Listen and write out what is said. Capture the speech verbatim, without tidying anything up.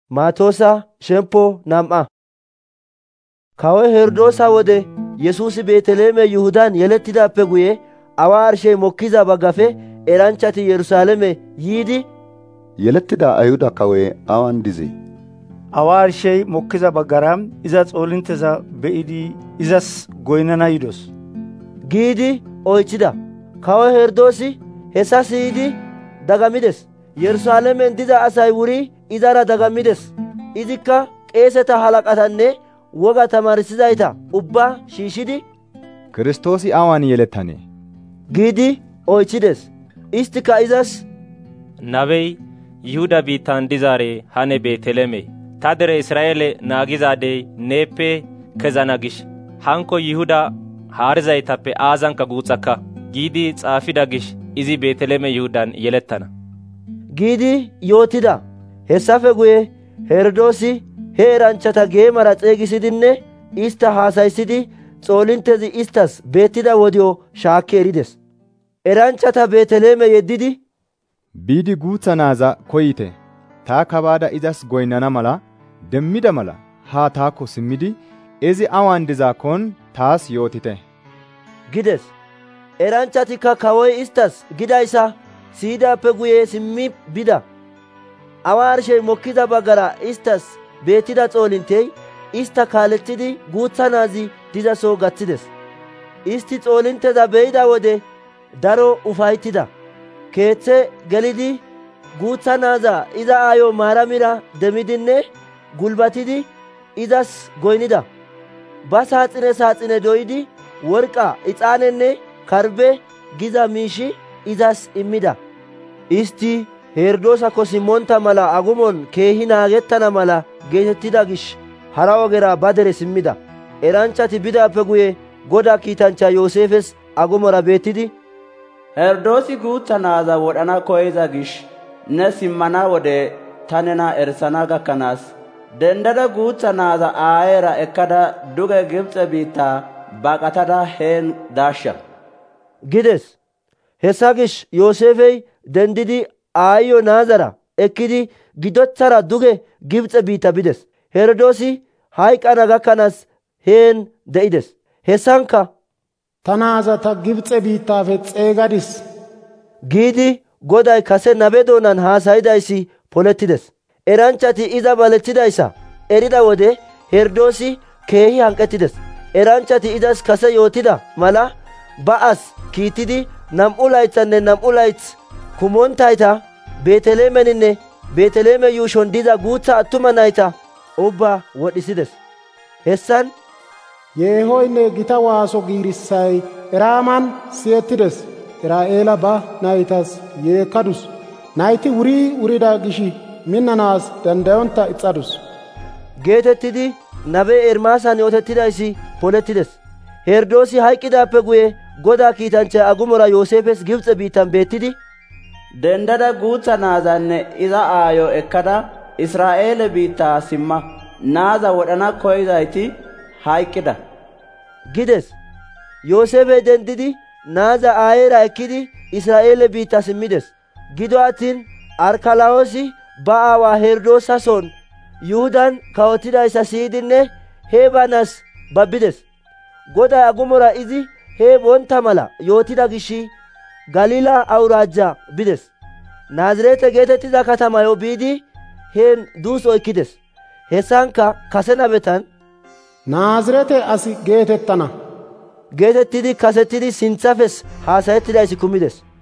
Maatoosa shemppo nam'a. Kawoy Herodoosa wode Yesuusi Beeteleeme Yihudaan yelettidaappe guye awa arshey mokkiza baggafe eranchchati Yerusaalame yiidi, Yelettida Ayhuda kawoy awan dizee? Awa arshey mokkiza baggara iza xoolintteza be'idi izas goynana yidos giidi oychchida. Kawoy Herodoosi hessa siyidi dagamides. Yerusaalamen diza asay wuri izara dagamides. Izikka qeeseta halaqatanne woga tamaarsizayta ubbaa shiishidi, Kiristoosi awan yelettanee? giidi oychchides. Istika izas, Nabey Yihuda biittan dizaare hane Beeteleme, ta dere Israa'eele naagizaadey neeppe kezana gish, hanko Yihuda haarizaytappe aazankka guutsakka giidi xaafida gish izi Beeteleme Yihudan yelettana giidi yootida. Hessafe guye Herodoosi he eranchchata geemara xeegisidinne ista haasayisidi xoolinttezi istas beettida wodiyo shaakki erides. Eranchchata Beeteleme yeddidi, Biidi guutha naaza koyite, taakka baada izas goynana mala demmida mala haa taakko simmidi izi awan dizaakkon taas yootite gides. Eranchchatikka kawoy istas gidayssa siyidaappe guye simmi bida. Awa arshey mokkiza baggara istas beettida xoolinttey ista kaaleththidi guutha naazi diza soo gaththides. Isti xoolintteza be'ida wode daro ufaytida. Keeththe gelidi guutha naaza iza aayo Maaramira demmidinne gulbatidi izas goynida. Ba saaxine saaxine doyidi worqqa, ixaanenne karbbe giza miishi izas immida. Isti Herodoosakko simmonta mala agumon keehi naagettana mala geetettida gish hara ogera ba dere simmida. Eranchchati bidaappe guye Godaa kiitanchcha Yooseefes agumora beettidi, Herodoosi guutha naaza wodhana koyiza gish ne simmana wode ta nena erisana gakkanaas dendada guutha naaza aayeera ekkada duge Gibxe biittaa baqatada heen daashsha gides. Hessa gish Yooseefey dendidi aayiyo naazara ekkidi giddothara duge Gibxe biitta bides. Herodoosi hayqana gakkanaas heen de'ides. Hessankka, ta naaza ta Gibxe biittaafe xeegadis giidi Goday kase nabe doonan haasayidayssi polettides. Eranchchati iza baleththidayssa erida wode Herodoosi keehi hanqettides. Eranchchati izas kase yootida mala ba'as kiittidi nam'u laythanne nam'u layth kumonttayta Beeteleemeninne Beeteleeme yuushon diza guutha attuma nayta ubbaa wodhisides. Hessan yeehoynne gita waaso giirissay Eraaman siyettides. Israa'eela ba naytas yeekkadus. Nayti wurii wurida gishi minnanaas dandayonta ixxadus geetettidi nabe Ermaasan yootettidayssi polettides. Herodoosi hayqqidaappe guye Godaa kiitanchchay agumora Yooseefes Gibxe biittan beettidi, dendada guutha naazanne iza aayo ekkada Israa'eele biittaa simma, naaza wodhana koyizayti hayqqida gides. Yooseefey dendidi naaza aayeera ekkidi Israa'eele biittaa simmides. Gido attin Arkalawoosi ba aawaa Herodoosa son Yihudan kawotidayssa siyidinne hee banas babbides. Goday agumora izi hee bonta mala yootida gishi Galila awuraajja bides. Naazirete geetettiza katamayo biidi heen duus oykkides. Hessankka kase nabetan, Naazirete asi geetettana geetettidi kasettidi sinthafes haasayettidayssi kumides.